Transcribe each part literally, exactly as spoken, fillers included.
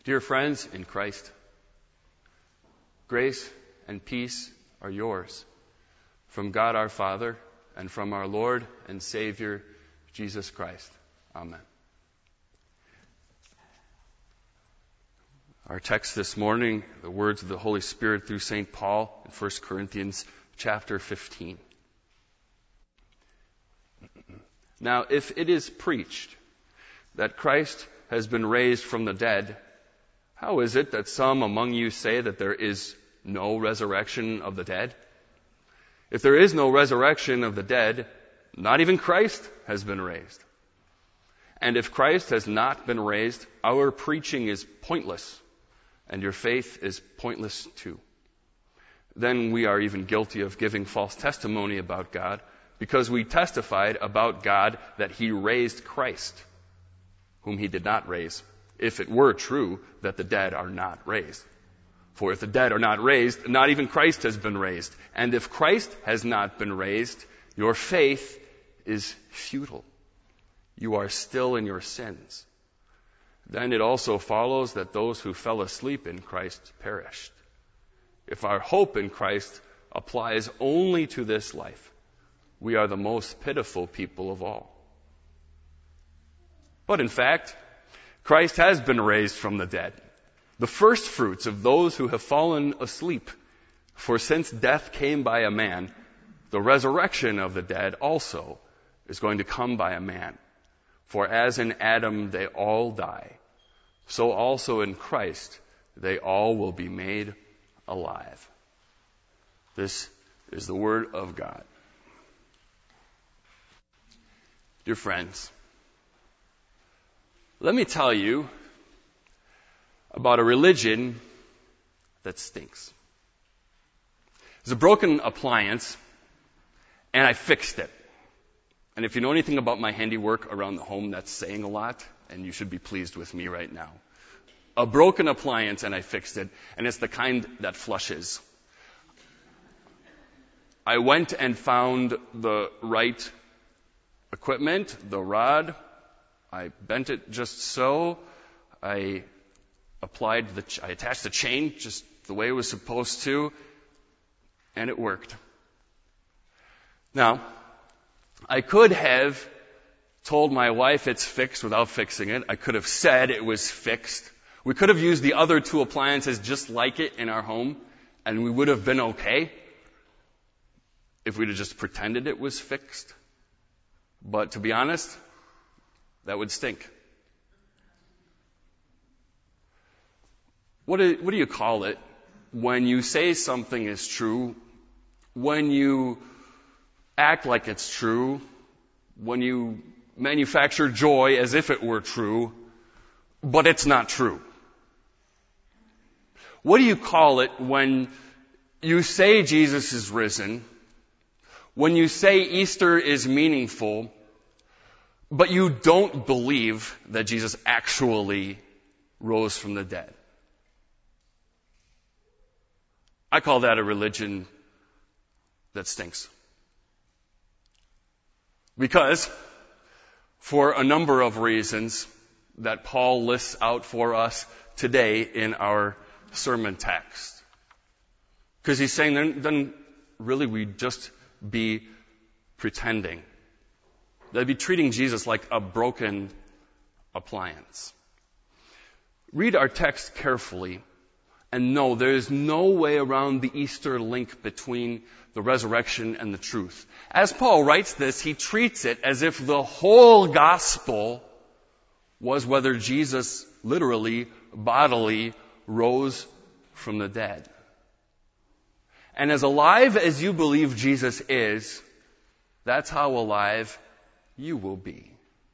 Dear friends in Christ, grace and peace are yours from God our Father and from our Lord and Savior, Jesus Christ. Amen. Our text this morning, the words of the Holy Spirit through Saint Paul in First Corinthians chapter fifteen. Now, if it is preached that Christ has been raised from the dead, how is it that some among you say that there is no resurrection of the dead? If there is no resurrection of the dead, not even Christ has been raised. And if Christ has not been raised, our preaching is pointless, and your faith is pointless too. Then we are even guilty of giving false testimony about God, because we testified about God that He raised Christ, whom He did not raise, if it were true that the dead are not raised. For if the dead are not raised, not even Christ has been raised. And if Christ has not been raised, your faith is futile. You are still in your sins. Then it also follows that those who fell asleep in Christ perished. If our hope in Christ applies only to this life, we are the most pitiful people of all. But in fact, Christ has been raised from the dead, the first fruits of those who have fallen asleep. For since death came by a man, the resurrection of the dead also is going to come by a man. For as in Adam they all die, so also in Christ they all will be made alive. This is the word of God. Dear friends, let me tell you about a religion that stinks. There's a broken appliance, and I fixed it. And if you know anything about my handiwork around the home, that's saying a lot, and you should be pleased with me right now. A broken appliance, and I fixed it, and it's the kind that flushes. I went and found the right equipment, the rod. I bent it just so. I applied the, ch- I attached the chain just the way it was supposed to, and it worked. Now, I could have told my wife it's fixed without fixing it. I could have said it was fixed. We could have used the other two appliances just like it in our home, and we would have been okay if we'd have just pretended it was fixed. But to be honest, that would stink. What do, what do you call it when you say something is true, when you act like it's true, when you manufacture joy as if it were true, but it's not true? What do you call it when you say Jesus is risen, when you say Easter is meaningful, but you don't believe that Jesus actually rose from the dead? I call that a religion that stinks. Because, for a number of reasons that Paul lists out for us today in our sermon text. Because he's saying then, then really we'd just be pretending. They'd be treating Jesus like a broken appliance. Read our text carefully and know there is no way around the Easter link between the resurrection and the truth. As Paul writes this, he treats it as if the whole gospel was whether Jesus literally, bodily, rose from the dead. And as alive as you believe Jesus is, that's how alive you will be.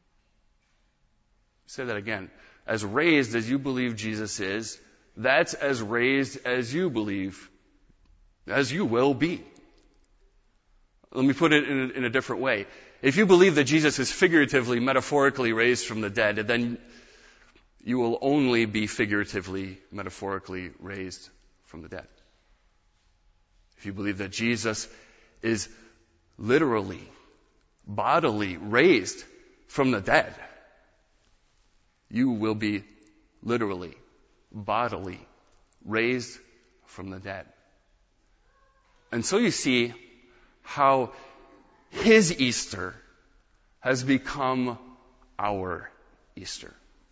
Say that again. As raised as you believe Jesus is, that's as raised as you believe, as you will be. Let me put it in a, in a different way. If you believe that Jesus is figuratively, metaphorically raised from the dead, then you will only be figuratively, metaphorically raised from the dead. If you believe that Jesus is literally, bodily raised from the dead, you will be literally, bodily, raised from the dead. And so you see how his Easter has become our Easter.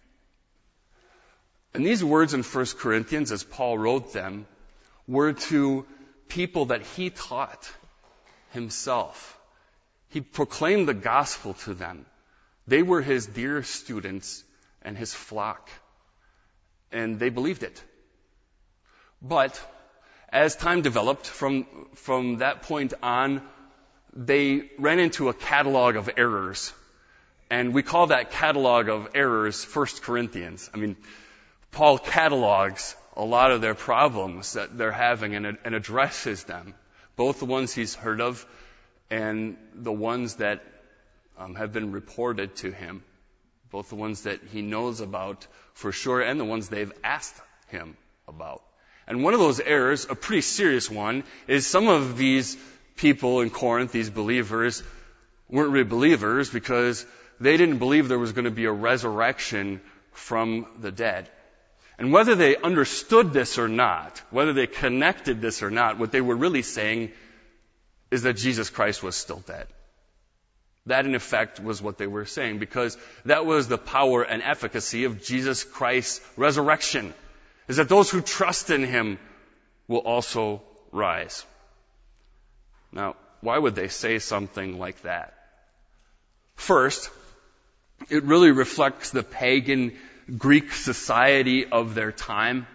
And these words in First Corinthians, as Paul wrote them, were to people that he taught himself. He proclaimed the gospel to them. They were his dear students and his flock. And they believed it. But as time developed, from, from that point on, they ran into a catalog of errors. And we call that catalog of errors First Corinthians. I mean, Paul catalogs a lot of their problems that they're having and, and addresses them, both the ones he's heard of and the ones that um, have been reported to him, both the ones that he knows about for sure and the ones they've asked him about. And one of those errors, a pretty serious one, is some of these people in Corinth, these believers, weren't really believers because they didn't believe there was going to be a resurrection from the dead. And whether they understood this or not, whether they connected this or not, what they were really saying is that Jesus Christ was still dead. That, in effect, was what they were saying, because that was the power and efficacy of Jesus Christ's resurrection, is that those who trust in him will also rise. Now, why would they say something like that? First, it really reflects the pagan Greek society of their time.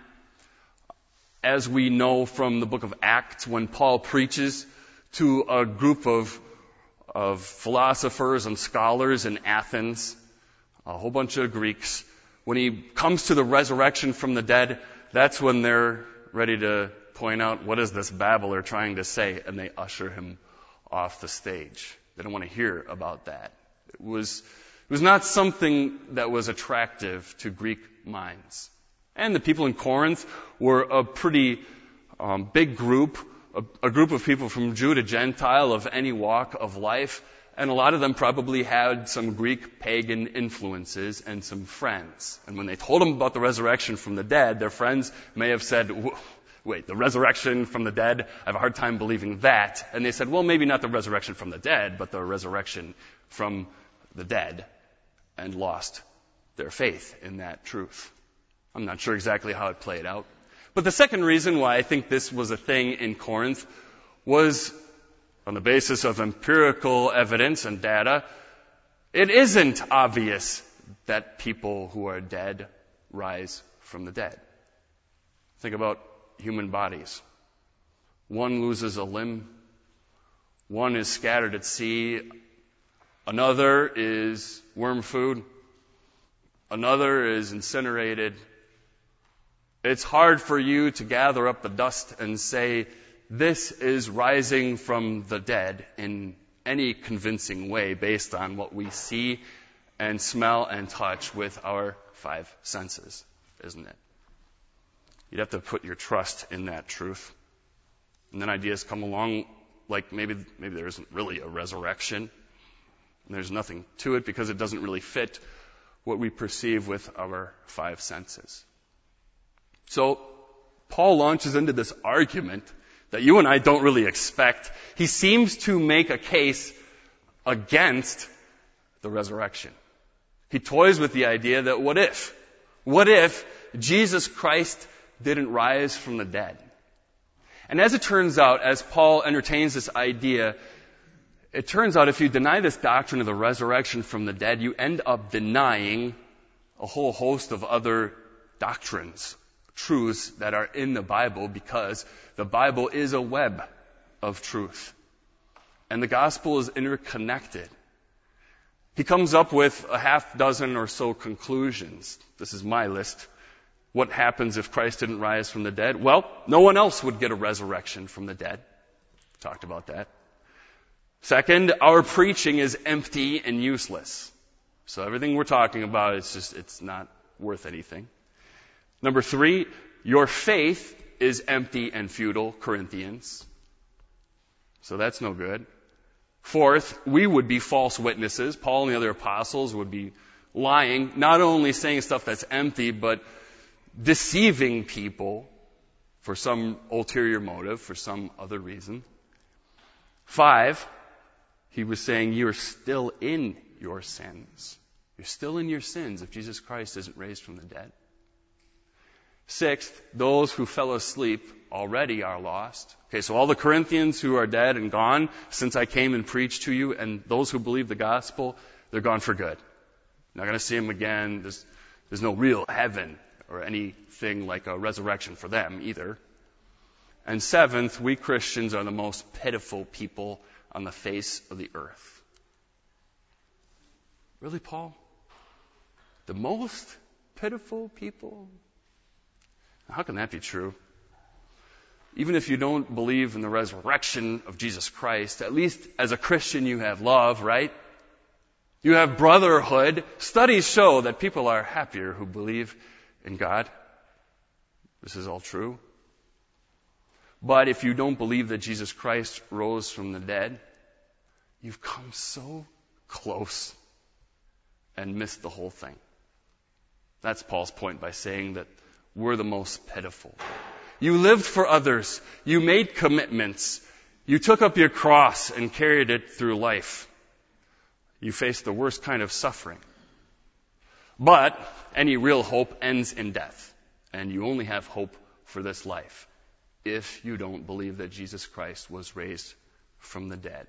As we know from the book of Acts, when Paul preaches to a group of, of philosophers and scholars in Athens, a whole bunch of Greeks, when he comes to the resurrection from the dead, that's when they're ready to point out, what is this babbler trying to say? And they usher him off the stage. They don't want to hear about that. It was It was not something that was attractive to Greek minds. And the people in Corinth were a pretty um, big group, a, a group of people from Jew to Gentile of any walk of life. And a lot of them probably had some Greek pagan influences and some friends. And when they told them about the resurrection from the dead, their friends may have said, wait, the resurrection from the dead? I have a hard time believing that. And they said, well, maybe not the resurrection from the dead, but the resurrection from the dead. And lost their faith in that truth. I'm not sure exactly how it played out. But the second reason why I think this was a thing in Corinth was on the basis of empirical evidence and data. It isn't obvious that people who are dead rise from the dead. Think about human bodies. One loses a limb. One is scattered at sea. Another is worm food. Another is incinerated. It's hard for you to gather up the dust and say, this is rising from the dead in any convincing way based on what we see and smell and touch with our five senses, isn't it? You'd have to put your trust in that truth. And then ideas come along like maybe, maybe there isn't really a resurrection. And there's nothing to it because it doesn't really fit what we perceive with our five senses. So Paul launches into this argument that you and I don't really expect. He seems to make a case against the resurrection. He toys with the idea that what if? What if Jesus Christ didn't rise from the dead? And as it turns out, as Paul entertains this idea, it turns out if you deny this doctrine of the resurrection from the dead, you end up denying a whole host of other doctrines, truths that are in the Bible, because the Bible is a web of truth. And the gospel is interconnected. He comes up with a half dozen or so conclusions. This is my list. What happens if Christ didn't rise from the dead? Well, no one else would get a resurrection from the dead. Talked about that. Second, our preaching is empty and useless. So everything we're talking about is just, it's not worth anything. Number three, your faith is empty and futile, Corinthians. So that's no good. Fourth, we would be false witnesses. Paul and the other apostles would be lying, not only saying stuff that's empty, but deceiving people for some ulterior motive, for some other reason. Five, he was saying you're still in your sins. You're still in your sins if Jesus Christ isn't raised from the dead. Sixth, those who fell asleep already are lost. Okay, so all the Corinthians who are dead and gone since I came and preached to you, and those who believe the gospel, they're gone for good. Not going to see them again. There's, there's no real heaven or anything like a resurrection for them either. And seventh, we Christians are the most pitiful people on the face of the earth. Really, Paul? The most pitiful people? How can that be true? Even if you don't believe in the resurrection of Jesus Christ, at least as a Christian you have love, right? You have brotherhood. Studies show that people are happier who believe in God. This is all true. But if you don't believe that Jesus Christ rose from the dead, you've come so close and missed the whole thing. That's Paul's point by saying that we're the most pitiful. You lived for others. You made commitments. You took up your cross and carried it through life. You faced the worst kind of suffering. But any real hope ends in death. And you only have hope for this life if you don't believe that Jesus Christ was raised from the dead.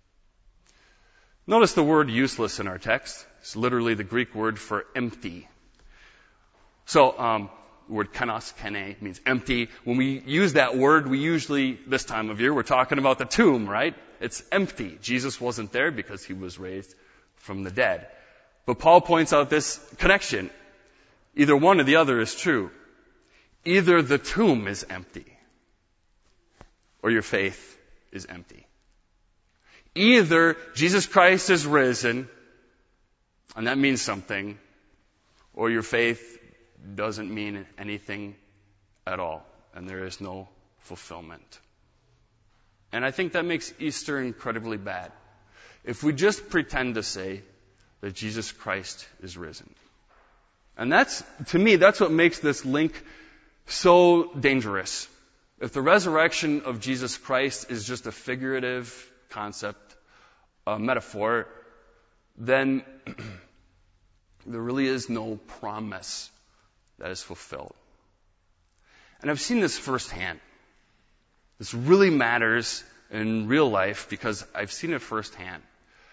Notice the word useless in our text. It's literally the Greek word for empty. So, um, the word kenos, kene, means empty. When we use that word, we usually, this time of year, we're talking about the tomb, right? It's empty. Jesus wasn't there because he was raised from the dead. But Paul points out this connection. Either one or the other is true. Either the tomb is empty, or your faith is empty. Either Jesus Christ is risen, and that means something, or your faith doesn't mean anything at all, and there is no fulfillment. And I think that makes Easter incredibly bad. If we just pretend to say that Jesus Christ is risen. And that's, to me, that's what makes this link so dangerous. If the resurrection of Jesus Christ is just a figurative concept, a metaphor, then there really is no promise that is fulfilled. And I've seen this firsthand. This really matters in real life because I've seen it firsthand.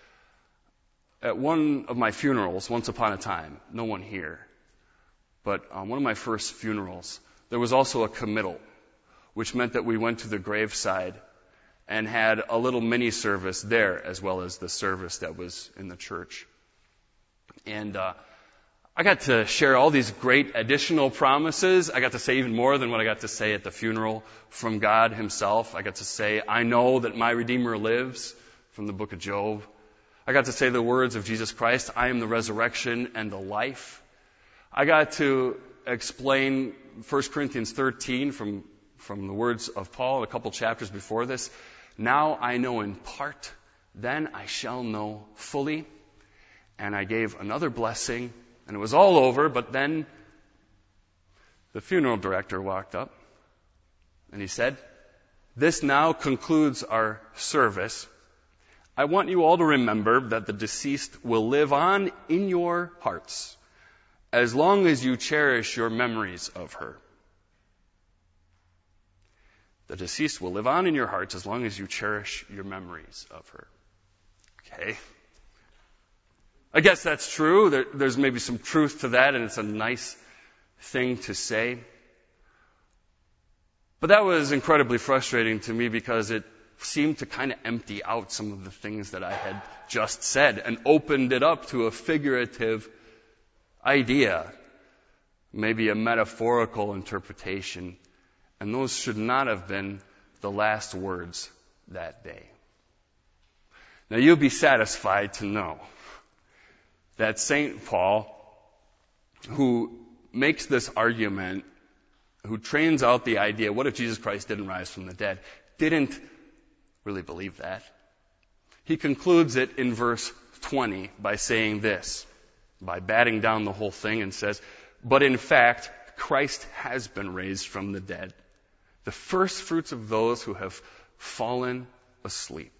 At one of my funerals, once upon a time, no one here, but on one of my first funerals, there was also a committal, which meant that we went to the graveside and had a little mini service there as well as the service that was in the church. And uh, I got to share all these great additional promises. I got to say even more than what I got to say at the funeral from God himself. I got to say, I know that my Redeemer lives, from the book of Job. I got to say the words of Jesus Christ, I am the resurrection and the life. I got to explain First Corinthians thirteen from, from the words of Paul a couple chapters before this. Now I know in part, then I shall know fully. And I gave another blessing, and it was all over, but then the funeral director walked up, and he said, this now concludes our service. I want you all to remember that the deceased will live on in your hearts as long as you cherish your memories of her. The deceased will live on in your hearts as long as you cherish your memories of her. Okay. I guess that's true. There, there's maybe some truth to that, and it's a nice thing to say. But that was incredibly frustrating to me because it seemed to kind of empty out some of the things that I had just said and opened it up to a figurative idea, maybe a metaphorical interpretation. And those should not have been the last words that day. Now you'll be satisfied to know that Saint Paul, who makes this argument, who trains out the idea, what if Jesus Christ didn't rise from the dead, didn't really believe that. He concludes it in verse twenty by saying this, by batting down the whole thing, and says, but in fact, Christ has been raised from the dead, the first fruits of those who have fallen asleep.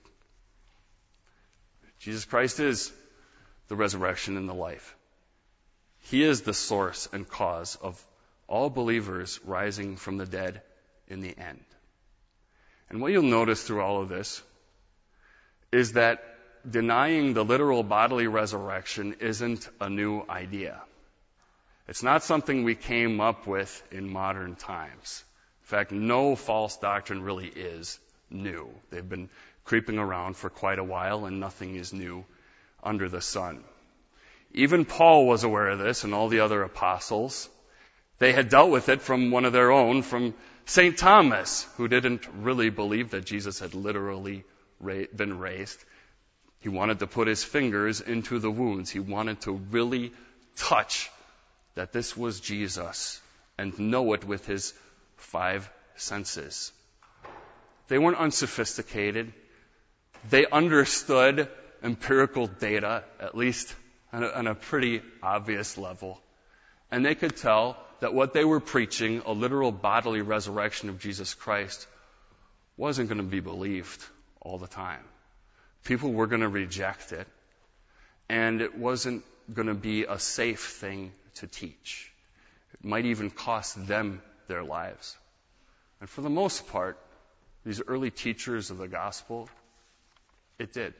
Jesus Christ is the resurrection and the life. He is the source and cause of all believers rising from the dead in the end. And what you'll notice through all of this is that denying the literal bodily resurrection isn't a new idea. It's not something we came up with in modern times. In fact, no false doctrine really is new. They've been creeping around for quite a while, and nothing is new under the sun. Even Paul was aware of this, and all the other apostles. They had dealt with it from one of their own, from Saint Thomas, who didn't really believe that Jesus had literally ra- been raised. He wanted to put his fingers into the wounds. He wanted to really touch that this was Jesus and know it with his five senses. They weren't unsophisticated. They understood empirical data, at least on a, on a pretty obvious level. And they could tell that what they were preaching, a literal bodily resurrection of Jesus Christ, wasn't going to be believed all the time. People were going to reject it, and it wasn't going to be a safe thing to teach. It might even cost them their lives. And for the most part, these early teachers of the gospel, it did.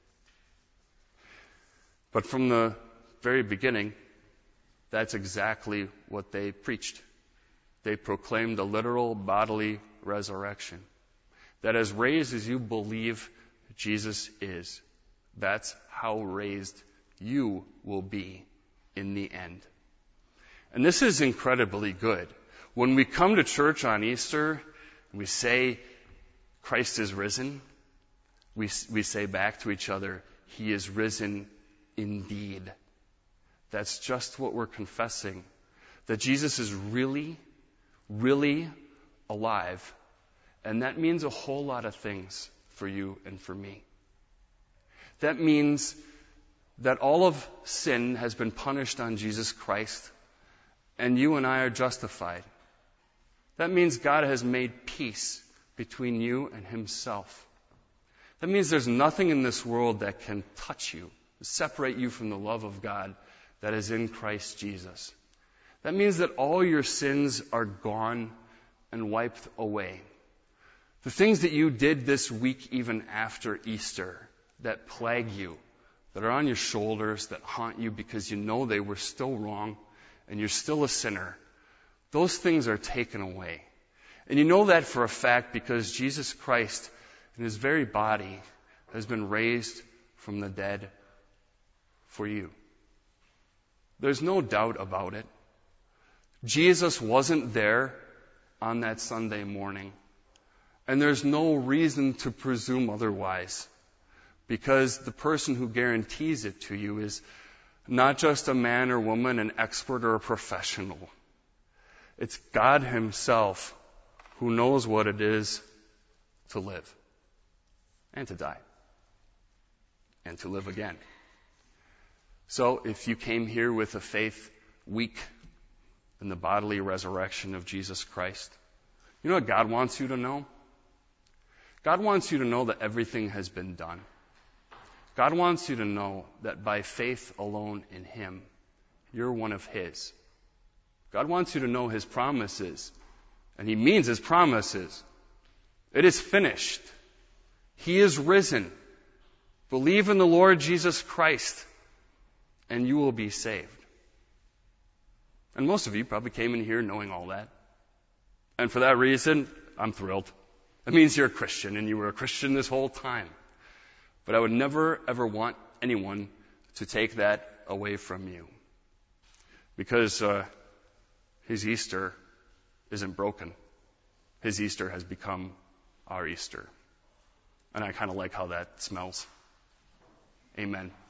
But from the very beginning, that's exactly what they preached. They proclaimed a literal bodily resurrection. That as raised as you believe Jesus is, that's how raised you will be in the end. And this is incredibly good. When we come to church on Easter, we say, Christ is risen. We, we say back to each other, He is risen indeed. That's just what we're confessing. That Jesus is really, really alive. And that means a whole lot of things for you and for me. That means that all of sin has been punished on Jesus Christ, and you and I are justified. That means God has made peace between you and Himself. That means there's nothing in this world that can touch you, separate you from the love of God that is in Christ Jesus. That means that all your sins are gone and wiped away. The things that you did this week, even after Easter, that plague you, that are on your shoulders, that haunt you because you know they were still wrong and you're still a sinner, those things are taken away. And you know that for a fact because Jesus Christ, in His very body, has been raised from the dead for you. There's no doubt about it. Jesus wasn't there on that Sunday morning. And there's no reason to presume otherwise, because the person who guarantees it to you is not just a man or woman, an expert or a professional. It's God Himself who knows what it is to live and to die and to live again. So if you came here with a faith weak in the bodily resurrection of Jesus Christ, you know what God wants you to know? God wants you to know that everything has been done. God wants you to know that by faith alone in Him, you're one of His. God wants you to know His promises, and He means His promises. It is finished. He is risen. Believe in the Lord Jesus Christ, and you will be saved. And most of you probably came in here knowing all that. And for that reason, I'm thrilled. It means you're a Christian, and you were a Christian this whole time. But I would never, ever want anyone to take that away from you. Because uh, His Easter isn't broken. His Easter has become our Easter. And I kind of like how that smells. Amen.